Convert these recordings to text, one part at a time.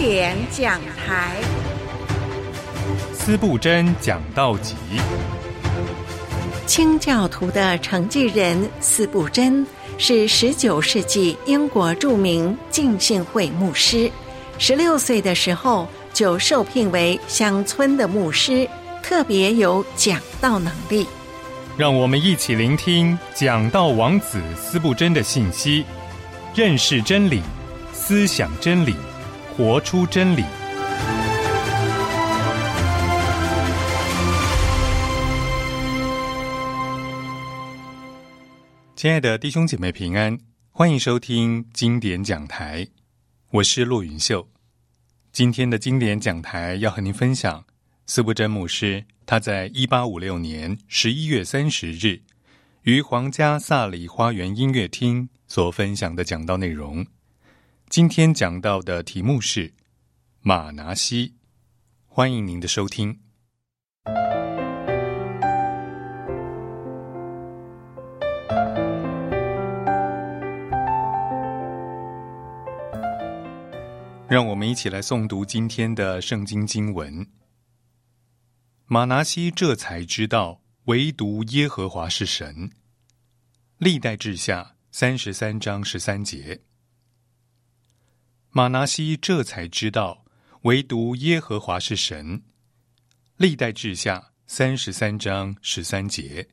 典讲台， 司布真讲道集。 清教徒的承继人司布真是19世纪英国著名浸信会牧师，16岁的时候就受聘为乡村的牧师，特别有讲道能力。 让我们一起聆听讲道王子司布真的信息，认识真理，思想真理，活出真理。亲爱的弟兄姐妹平安，欢迎收听经典讲台，我是骆云秀。今天的经典讲台要和您分享司布真牧师他在1856年11月30日于皇家萨里花园音乐厅所分享的讲道内容。今天讲到的题目是马拿西，欢迎您的收听。让我们一起来诵读今天的圣经经文。马拿西这才知道唯独耶和华是神。历代志下33章13节。马拿西这才知道唯独耶和华是神。历代志下33章13节。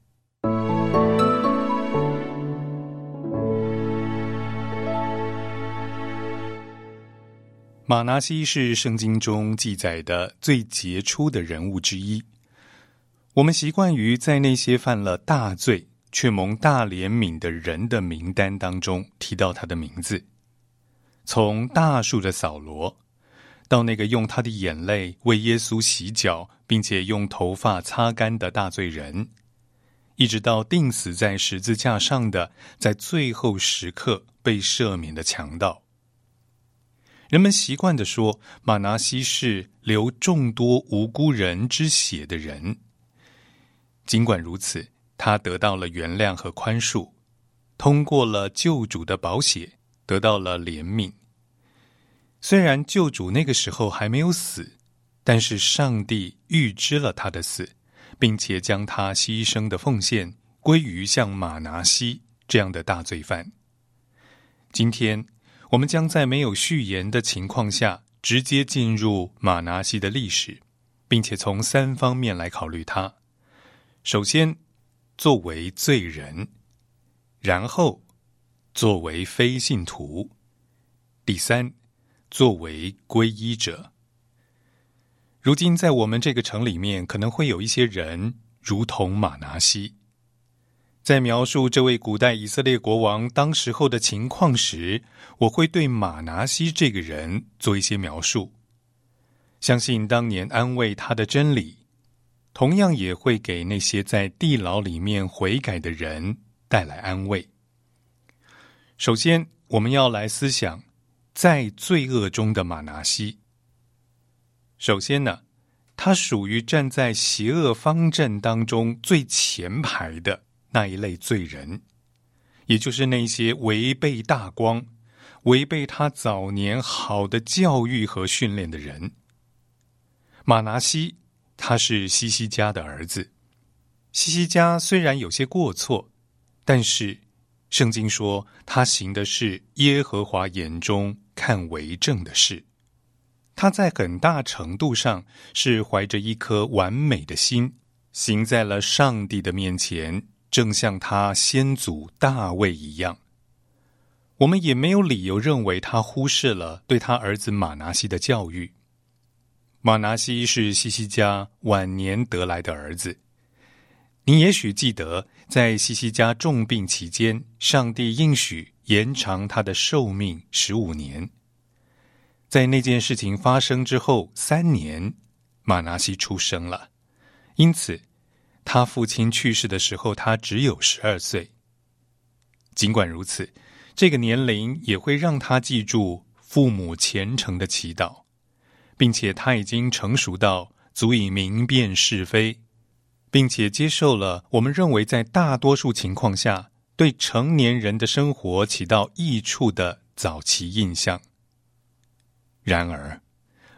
马拿西是圣经中记载的最杰出的人物之一。我们习惯于在那些犯了大罪却蒙大怜悯的人的名单当中提到他的名字，从大数的扫罗，到那个用他的眼泪为耶稣洗脚并且用头发擦干的大罪人，一直到钉死在十字架上的在最后时刻被赦免的强盗。人们习惯地说马拿西是流众多无辜人之血的人。尽管如此，他得到了原谅和宽恕，通过了救主的宝血得到了怜悯。虽然救主那个时候还没有死，但是上帝预知了他的死，并且将他牺牲的奉献归于像马拿西这样的大罪犯。今天我们将在没有序言的情况下直接进入马拿西的历史，并且从3方面来考虑他。首先，作为罪人；然后，作为非信徒；第三，作为皈依者。如今在我们这个城里面，可能会有一些人如同马拿西。在描述这位古代以色列国王当时候的情况时，我会对马拿西这个人做一些描述。相信当年安慰他的真理，同样也会给那些在地牢里面悔改的人带来安慰。首先，我们要来思想在罪恶中的马拿西。首先呢，他属于站在邪恶方阵当中最前排的那一类罪人，也就是那些违背大光、违背他早年好的教育和训练的人。马拿西他是西西家的儿子，西西家虽然有些过错，但是圣经说他行的是耶和华眼中看为正的事。他在很大程度上是怀着一颗完美的心，行在了上帝的面前，正像他先祖大卫一样。我们也没有理由认为他忽视了对他儿子马拿西的教育。马拿西是西西家晚年得来的儿子。你也许记得，在西西家重病期间，上帝应许延长他的寿命15年。在那件事情发生之后3年，马拿西出生了，因此他父亲去世的时候他只有12岁。尽管如此，这个年龄也会让他记住父母虔诚的祈祷，并且他已经成熟到足以明辨是非，并且接受了我们认为在大多数情况下对成年人的生活起到益处的早期印象。然而，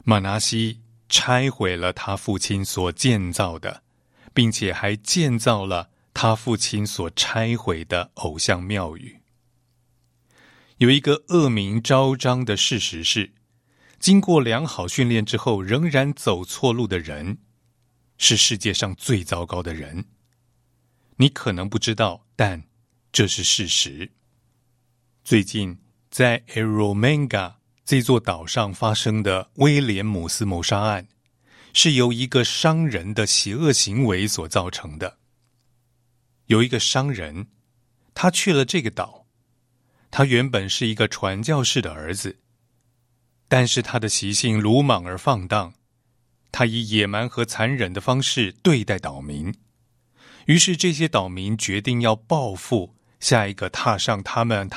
马拿西拆毁了他父亲所建造的，并且还建造了他父亲所拆毁的偶像庙宇。有一个恶名昭彰的事实是，经过良好训练之后仍然走错路的人，是世界上最糟糕的人。你可能不知道，但这是事实。最近在 Eromanga 这座岛上发生的威廉姆斯谋杀案，是由一个商人的邪恶行为所造成的。有一个商人，他去了这个岛，他原本是一个传教士的儿子，但是他的习性鲁莽而放荡，他以野蛮和残忍的方式对待岛民。于是这些岛民决定要报复下一个踏上他们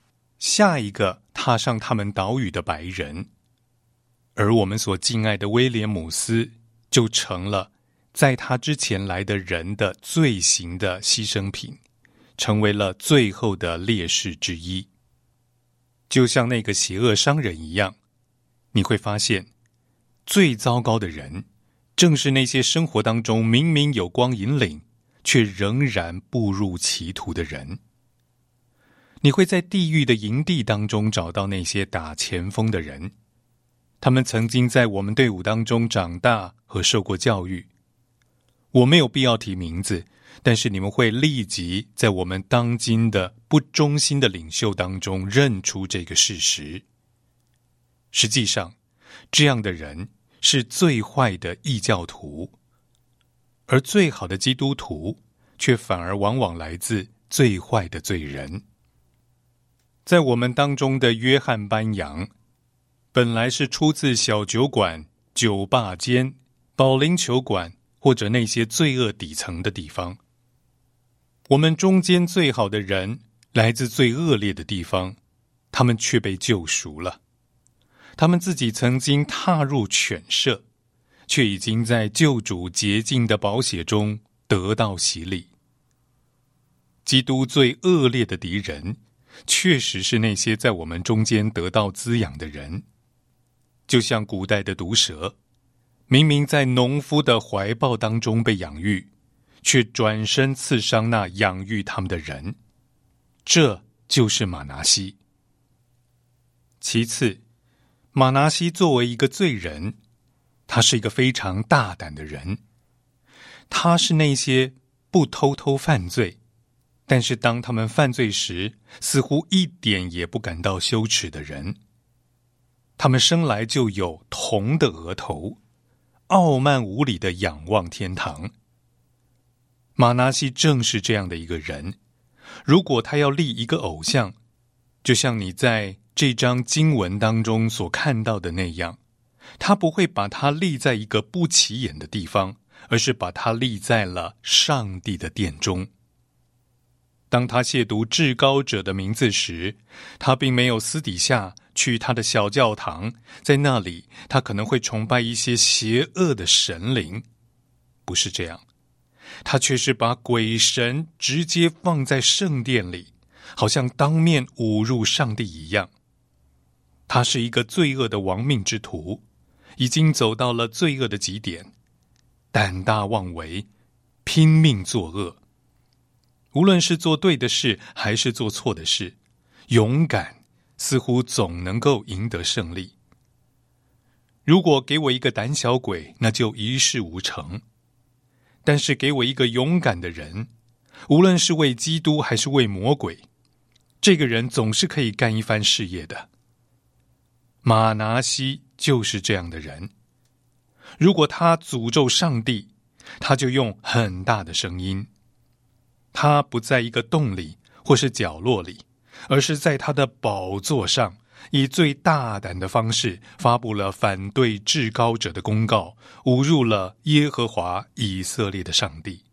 岛屿的白人，而我们所敬爱的威廉姆斯就成了在他之前来的人的罪行的牺牲品，成为了最后的烈士之一。就像那个邪恶商人一样，你会发现最糟糕的人正是那些生活当中明明有光引领却仍然步入歧途的人。你会在地狱的营地当中找到那些打前锋的人，他们曾经在我们队伍当中长大和受过教育。我没有必要提名字，但是你们会立即在我们当今的不忠心的领袖当中认出这个事实。实际上，这样的人是最坏的异教徒，而最好的基督徒却反而往往来自最坏的罪人。在我们当中的约翰班扬，本来是出自小酒馆、酒吧间、保龄球馆或者那些罪恶底层的地方。我们中间最好的人来自最恶劣的地方，他们却被救赎了。他们自己曾经踏入犬舍，却已经在救主洁净的宝血中得到洗礼。基督最恶劣的敌人，确实是那些在我们中间得到滋养的人。就像古代的毒蛇，明明在农夫的怀抱当中被养育，却转身刺伤那养育他们的人。这就是马拿西。其次，马拿西作为一个罪人，他是一个非常大胆的人。他是那些不偷偷犯罪，但是当他们犯罪时，似乎一点也不感到羞耻的人。他们生来就有铜的额头，傲慢无礼地仰望天堂。马拿西正是这样的一个人。如果他要立一个偶像，就像你在这章经文当中所看到的那样，他不会把它立在一个不起眼的地方，而是把它立在了上帝的殿中。当他亵渎至高者的名字时，他并没有私底下去他的小教堂，在那里他可能会崇拜一些邪恶的神灵。不是这样，他却是把鬼神直接放在圣殿里，好像当面侮辱上帝一样。他是一个罪恶的亡命之徒，已经走到了罪恶的极点，胆大妄为，拼命作恶。无论是做对的事还是做错的事，勇敢似乎总能够赢得胜利。如果给我一个胆小鬼，那就一事无成。但是给我一个勇敢的人，无论是为基督还是为魔鬼，这个人总是可以干一番事业的。马拿西就是这样的人。如果他诅咒上帝，他就用很大的声音。他不在一个洞里或是角落里，而是在他的宝座上，以最大胆的方式发布了反对至高者的公告，侮辱了耶和华以色列的上帝。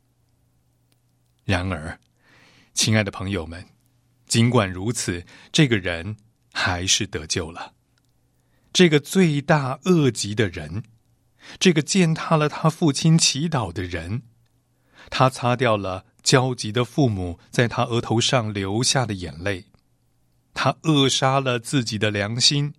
然而，亲爱的朋友们，尽管如此，这个人还是得救了。这个罪大恶极的人，这个践踏了他父亲祈祷的人，他擦掉了焦急的父母在他额头上流下的眼泪，他扼杀了自己的良心，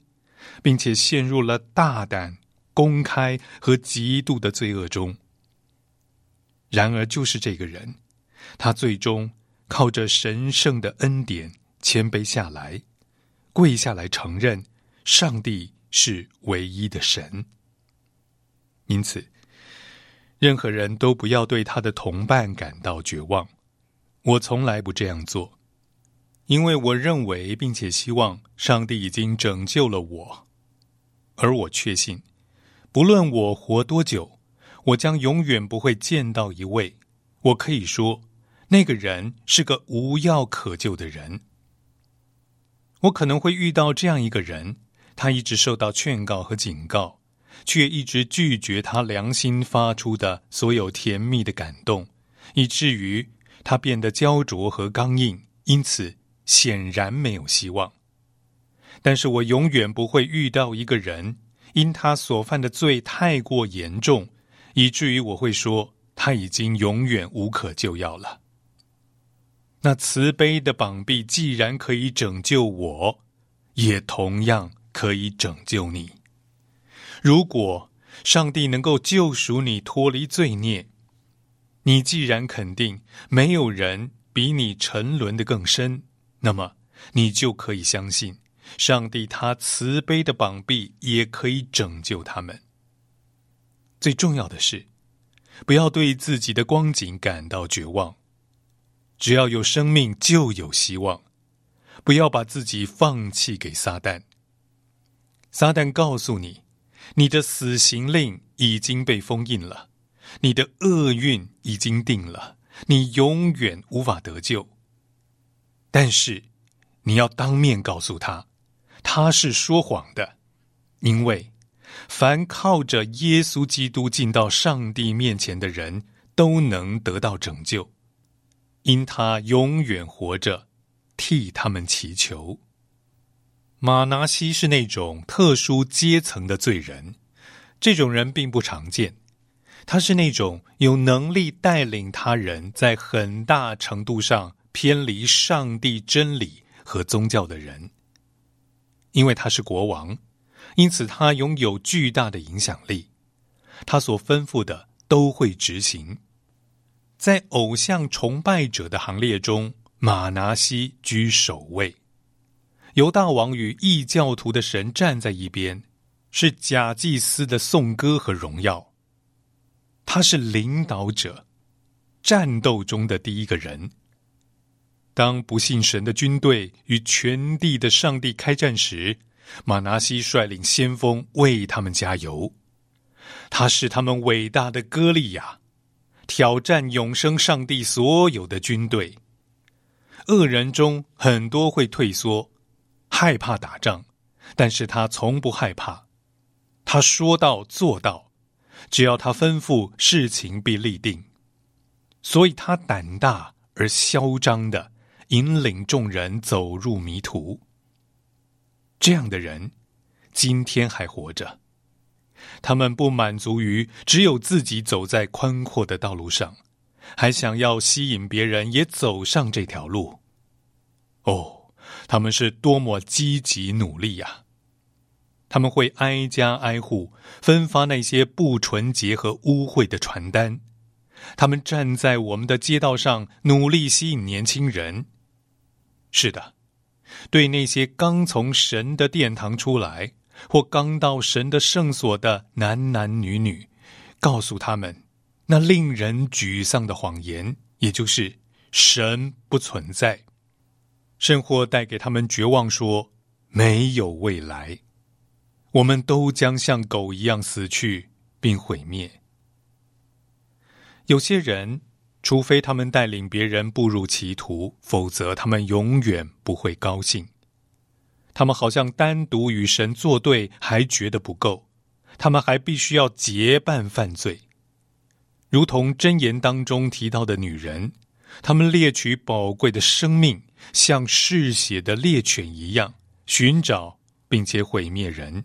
并且陷入了大胆、公开和极度的罪恶中。然而就是这个人，他最终靠着神圣的恩典谦卑下来，跪下来承认上帝是唯一的神。因此，任何人都不要对他的同伴感到绝望。我从来不这样做，因为我认为并且希望上帝已经拯救了我，而我确信，不论我活多久，我将永远不会见到一位，我可以说，那个人是个无药可救的人。我可能会遇到这样一个人，他一直受到劝告和警告，却一直拒绝他良心发出的所有甜蜜的感动，以至于他变得焦灼和刚硬，因此显然没有希望。但是我永远不会遇到一个人，因他所犯的罪太过严重，以至于我会说他已经永远无可救药了。那慈悲的膀臂既然可以拯救我，也同样可以拯救你。如果上帝能够救赎你脱离罪孽，你既然肯定没有人比你沉沦得更深，那么你就可以相信上帝他慈悲的膀臂也可以拯救他们。最重要的是，不要对自己的光景感到绝望，只要有生命就有希望，不要把自己放弃给撒旦。撒旦告诉你，你的死刑令已经被封印了，你的厄运已经定了，你永远无法得救。但是你要当面告诉他，他是说谎的，因为凡靠着耶稣基督进到上帝面前的人都能得到拯救，因他永远活着，替他们祈求。马拿西是那种特殊阶层的罪人，这种人并不常见。他是那种有能力带领他人在很大程度上偏离上帝真理和宗教的人。因为他是国王，因此他拥有巨大的影响力，他所吩咐的都会执行。在偶像崇拜者的行列中，马拿西居首位。犹大王与异教徒的神站在一边，是假祭司的颂歌和荣耀。他是领导者，战斗中的第一个人。当不信神的军队与全地的上帝开战时，马拿西率领先锋为他们加油。他是他们伟大的歌利亚，挑战永生上帝所有的军队。恶人中很多会退缩，害怕打仗，但是他从不害怕。他说到做到，只要他吩咐，事情必立定。所以他胆大而嚣张地引领众人走入迷途。这样的人今天还活着，他们不满足于只有自己走在宽阔的道路上，还想要吸引别人也走上这条路。哦，他们是多么积极努力呀！他们会挨家挨户分发那些不纯洁和污秽的传单，他们站在我们的街道上努力吸引年轻人。是的，对那些刚从神的殿堂出来或刚到神的圣所的男男女女，告诉他们那令人沮丧的谎言，也就是神不存在，甚或带给他们绝望，说没有未来，我们都将像狗一样死去并毁灭。有些人除非他们带领别人步入歧途，否则他们永远不会高兴。他们好像单独与神作对还觉得不够，他们还必须要结伴犯罪。如同箴言当中提到的女人，他们猎取宝贵的生命，像嗜血的猎犬一样，寻找并且毁灭人。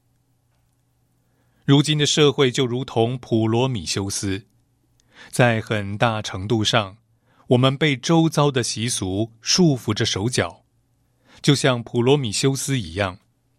如今的社会就如同普罗米修斯，在很大程度上，我们被周遭的习俗束缚着手脚，就像普罗米修斯一样。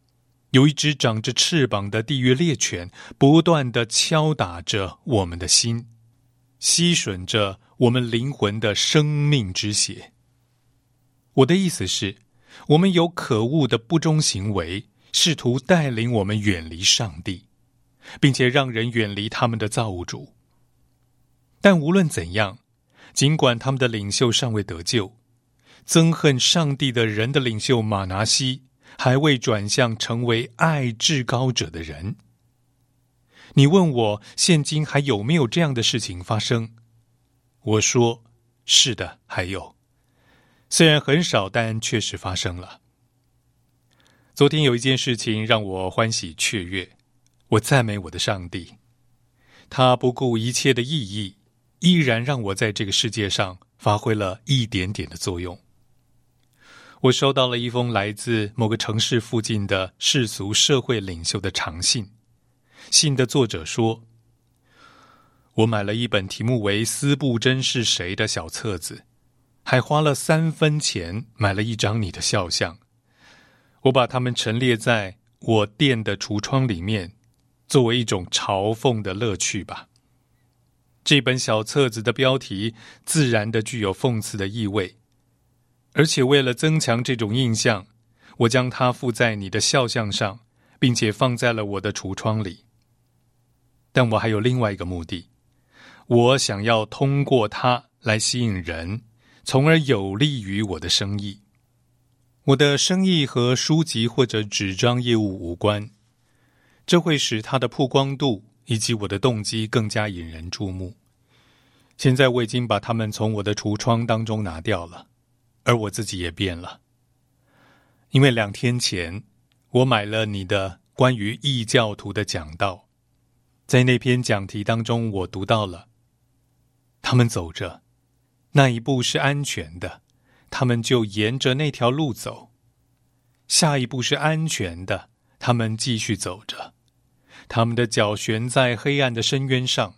有一只长着翅膀的地狱猎犬，不断地敲打着我们的心，吸吮着我们灵魂的生命之血。我的意思是，我们有可恶的不忠行为，试图带领我们远离上帝，并且让人远离他们的造物主。但无论怎样，尽管他们的领袖尚未得救，憎恨上帝的人的领袖马拿西还未转向成为爱至高者的人。你问我现今还有没有这样的事情发生？我说是的，还有，虽然很少，但确实发生了。昨天有一件事情让我欢喜雀跃，我赞美我的上帝，他不顾一切的意义，依然让我在这个世界上发挥了一点点的作用。我收到了一封来自某个城市附近的世俗社会领袖的长信，信的作者说，我买了一本题目为《司布真是谁》的小册子，还花了3分钱买了一张你的肖像。我把它们陈列在我店的橱窗里面，作为一种嘲讽的乐趣吧。这本小册子的标题自然的具有讽刺的意味，而且为了增强这种印象，我将它附在你的肖像上，并且放在了我的橱窗里。但我还有另外一个目的，我想要通过它来吸引人，从而有利于我的生意。我的生意和书籍或者纸张业务无关，这会使它的曝光度以及我的动机更加引人注目。现在我已经把它们从我的橱窗当中拿掉了，而我自己也变了。因为2天前，我买了你的关于异教徒的讲道，在那篇讲题当中，我读到了，他们走着，那一步是安全的，他们就沿着那条路走；下一步是安全的，他们继续走着，他们的脚悬在黑暗的深渊上。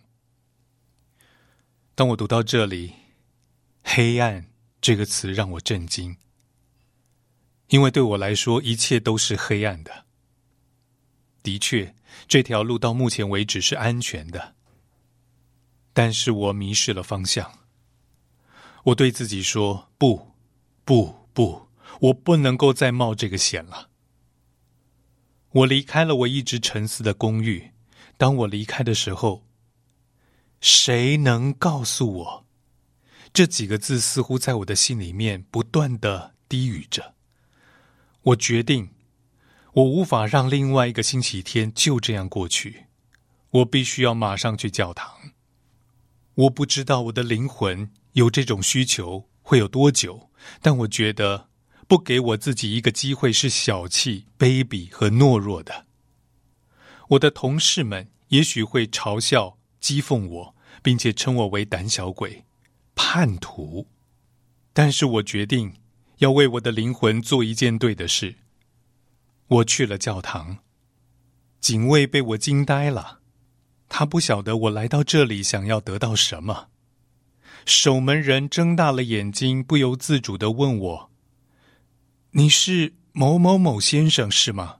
当我读到这里，黑暗这个词让我震惊，因为对我来说，一切都是黑暗的。的确，这条路到目前为止是安全的，但是我迷失了方向。我对自己说，不，我不能够再冒这个险了。我离开了我一直沉思的公寓，当我离开的时候，谁能告诉我？这几个字似乎在我的心里面不断地低语着。我决定，我无法让另外一个星期天就这样过去，我必须要马上去教堂。我不知道我的灵魂有这种需求会有多久，但我觉得不给我自己一个机会是小气、卑鄙和懦弱的。我的同事们也许会嘲笑、讥讽我，并且称我为胆小鬼、叛徒，但是我决定要为我的灵魂做一件对的事。我去了教堂，警卫被我惊呆了，他不晓得我来到这里想要得到什么。守门人睁大了眼睛，不由自主地问我，你是某某某先生是吗？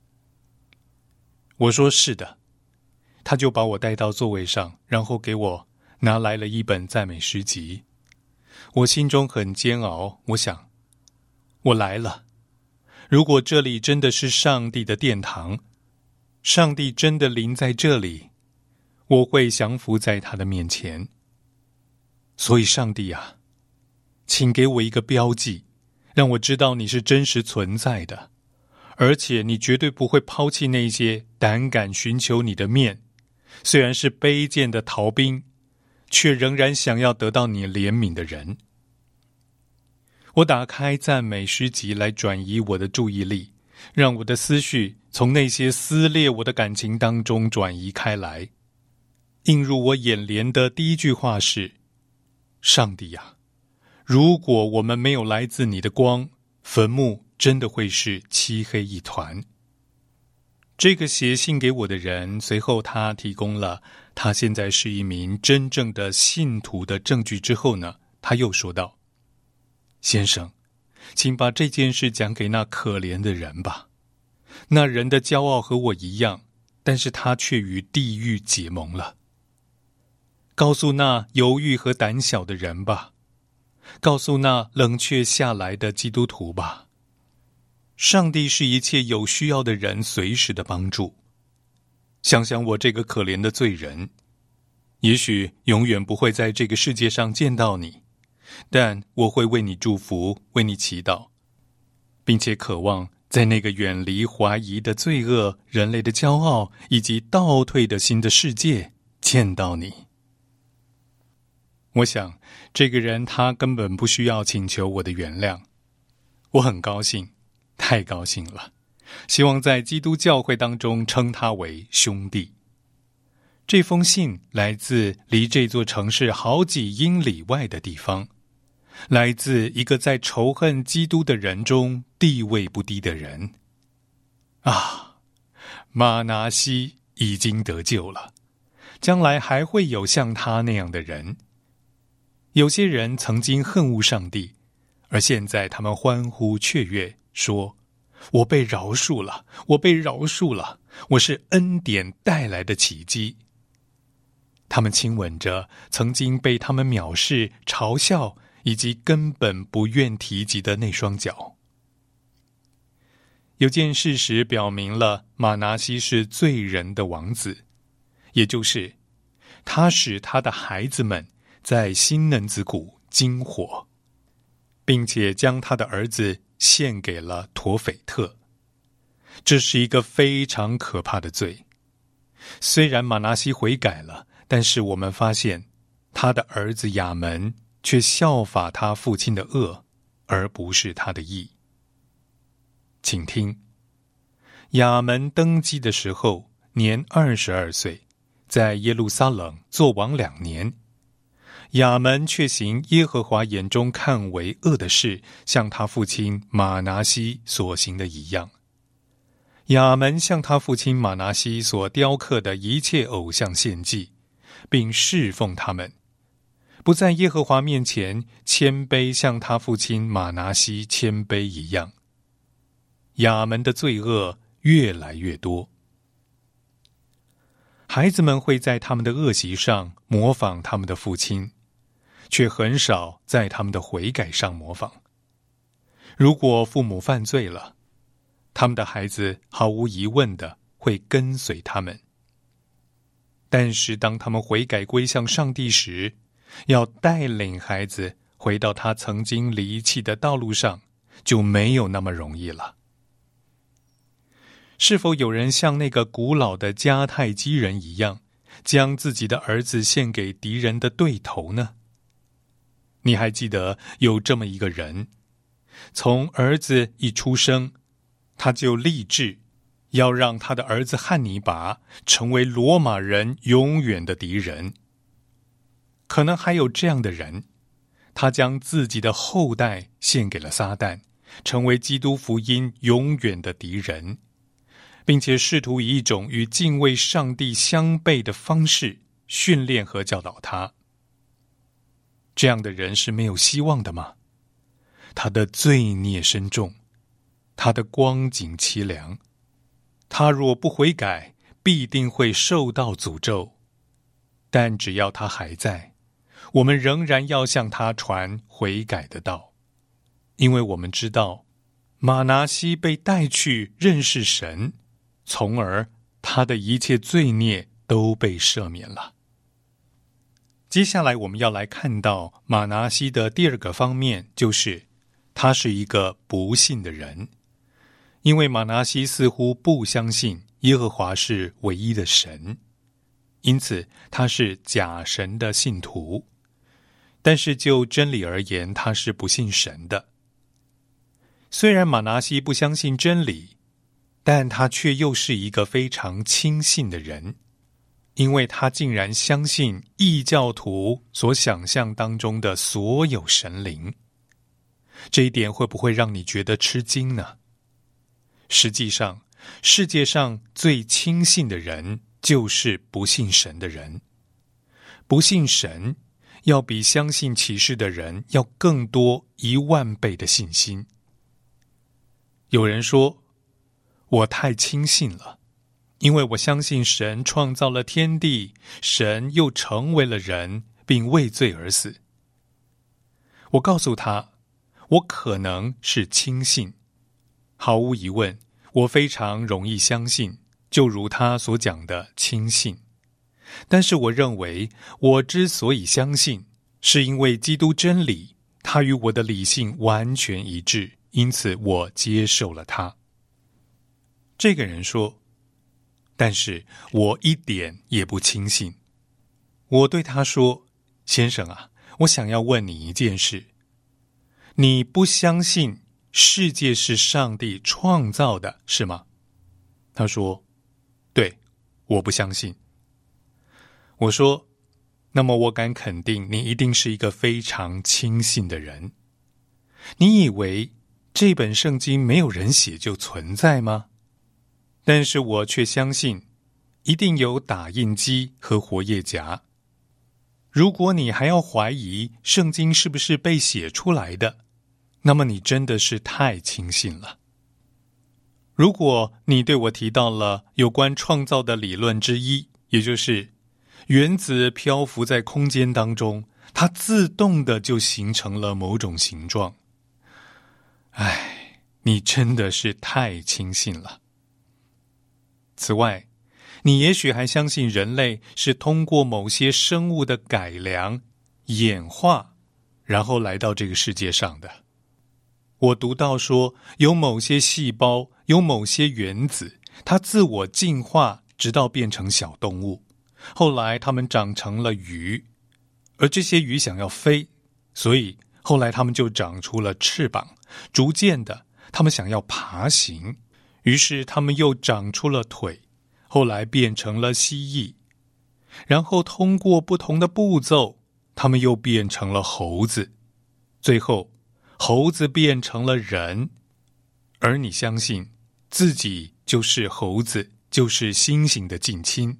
我说是的。他就把我带到座位上，然后给我拿来了一本赞美诗集。我心中很煎熬，我想，我来了，如果这里真的是上帝的殿堂，上帝真的临在这里，我会降服在他的面前。所以上帝啊，请给我一个标记，让我知道你是真实存在的，而且你绝对不会抛弃那些胆敢寻求你的面，虽然是卑贱的逃兵，却仍然想要得到你怜悯的人。我打开赞美诗集来转移我的注意力，让我的思绪从那些撕裂我的感情当中转移开来。映入我眼帘的第一句话是，上帝啊，如果我们没有来自你的光，坟墓真的会是漆黑一团。这个写信给我的人，随后他提供了他现在是一名真正的信徒的证据之后呢，他又说道，先生，请把这件事讲给那可怜的人吧。 那人的骄傲和我一样，但是他却与地狱结盟了。告诉那犹豫和胆小的人吧，告诉那冷却下来的基督徒吧，上帝是一切有需要的人随时的帮助。想想我这个可怜的罪人，也许永远不会在这个世界上见到你，但我会为你祝福，为你祈祷，并且渴望在那个远离怀疑的罪恶、人类的骄傲以及倒退的新的世界见到你。我想这个人他根本不需要请求我的原谅，我很高兴，太高兴了，希望在基督教会当中称他为兄弟。这封信来自离这座城市好几英里外的地方，来自一个在仇恨基督的人中地位不低的人。啊，马拿西已经得救了，将来还会有像他那样的人。有些人曾经恨恶上帝，而现在他们欢呼雀跃，说：我被饶恕了，我被饶恕了，我是恩典带来的奇迹。他们亲吻着曾经被他们藐视、嘲笑以及根本不愿提及的那双脚。有件事实表明了马拿西是罪人的王子，也就是他使他的孩子们在新嫩子谷经火，并且将他的儿子献给了陀斐特。这是一个非常可怕的罪。虽然马拿西悔改了，但是我们发现他的儿子亚门却效法他父亲的恶，而不是他的义。请听，亚门登基的时候年22岁，在耶路撒冷作王2年。亚门却行耶和华眼中看为恶的事，像他父亲马拿西所行的一样。亚门向他父亲马拿西所雕刻的一切偶像献祭，并侍奉他们，不在耶和华面前谦卑，像他父亲马拿西谦卑一样。亚门的罪恶越来越多。孩子们会在他们的恶习上模仿他们的父亲，却很少在他们的悔改上模仿。如果父母犯罪了，他们的孩子毫无疑问的会跟随他们。但是当他们悔改归向上帝时，要带领孩子回到他曾经离弃的道路上，就没有那么容易了。是否有人像那个古老的迦太基人一样，将自己的儿子献给敌人的对头呢？你还记得有这么一个人，从儿子一出生，他就立志要让他的儿子汉尼拔成为罗马人永远的敌人。可能还有这样的人，他将自己的后代献给了撒旦，成为基督福音永远的敌人，并且试图以一种与敬畏上帝相悖的方式训练和教导他。这样的人是没有希望的吗？他的罪孽深重，他的光景凄凉，他若不悔改，必定会受到诅咒。但只要他还在，我们仍然要向他传悔改的道，因为我们知道马拿西被带去认识神，从而他的一切罪孽都被赦免了。接下来我们要来看到马拿西的第二个方面，就是他是一个不信的人。因为马拿西似乎不相信耶和华是唯一的神，因此他是假神的信徒。但是就真理而言，他是不信神的。虽然马拿西不相信真理，但他却又是一个非常轻信的人，因为他竟然相信异教徒所想象当中的所有神灵。这一点会不会让你觉得吃惊呢？实际上，世界上最轻信的人就是不信神的人。不信神要比相信启示的人要更多10000倍的信心。有人说， 我太轻信了，因为我相信神创造了天地，神又成为了人，并为罪而死。我告诉他，我可能是轻信，毫无疑问，我非常容易相信，就如他所讲的轻信。但是我认为，我之所以相信，是因为基督真理，它与我的理性完全一致，因此我接受了它。这个人说，但是我一点也不轻信。我对他说，先生啊，我想要问你一件事，你不相信世界是上帝创造的，是吗？他说，对，我不相信。我说，那么我敢肯定你一定是一个非常轻信的人。你以为这本圣经没有人写就存在吗？但是我却相信一定有打印机和活页夹。如果你还要怀疑圣经是不是被写出来的，那么你真的是太轻信了。如果你对我提到了有关创造的理论之一，也就是原子漂浮在空间当中，它自动的就形成了某种形状，你真的是太轻信了。此外，你也许还相信人类是通过某些生物的改良、演化，然后来到这个世界上的。我读到说，有某些细胞，有某些原子，它自我进化，直到变成小动物。后来它们长成了鱼，而这些鱼想要飞，所以后来它们就长出了翅膀。逐渐的，它们想要爬行，于是它们又长出了腿，后来变成了蜥蜴。然后通过不同的步骤，它们又变成了猴子。最后，猴子变成了人。而你相信自己就是猴子，就是猩猩的近亲。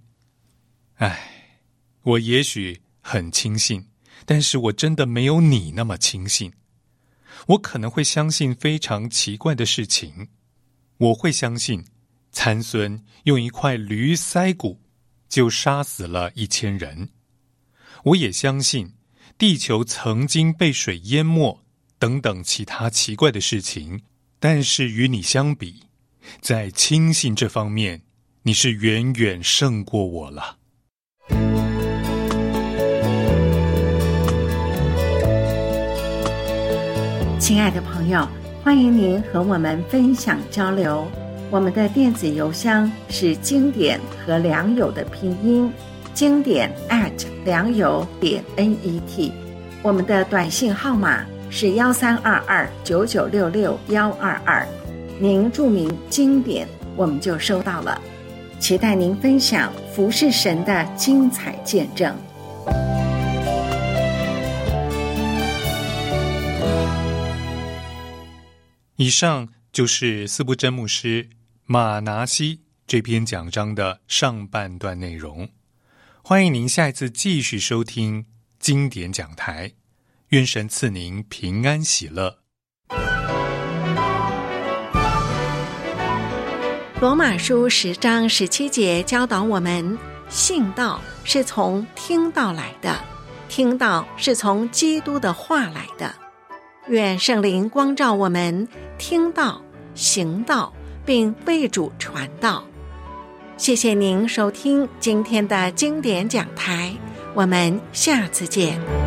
我也许很轻信，但是我真的没有你那么轻信。我可能会相信非常奇怪的事情。我会相信参孙用一块驴腮骨就杀死了1000人。我也相信地球曾经被水淹没等等其他奇怪的事情。但是与你相比，在轻信这方面，你是远远胜过我了。 亲爱的朋友，欢迎您和我们分享交流。我们的电子邮箱是经典和良友的拼音，经典良友.net。我们的短信号码是132299662122，您注明经典，我们就收到了。期待您分享服侍神的精彩见证。 以上就是司布真牧师马拿西这篇讲章的上半段内容。欢迎您下一次继续收听经典讲台，愿神赐您平安喜乐。 罗马书10章17节教导我们，信道是从听道来的，听道是从基督的话来的。愿圣灵光照我们，听道、行道，并为主传道。谢谢您收听今天的经典讲台，我们下次见。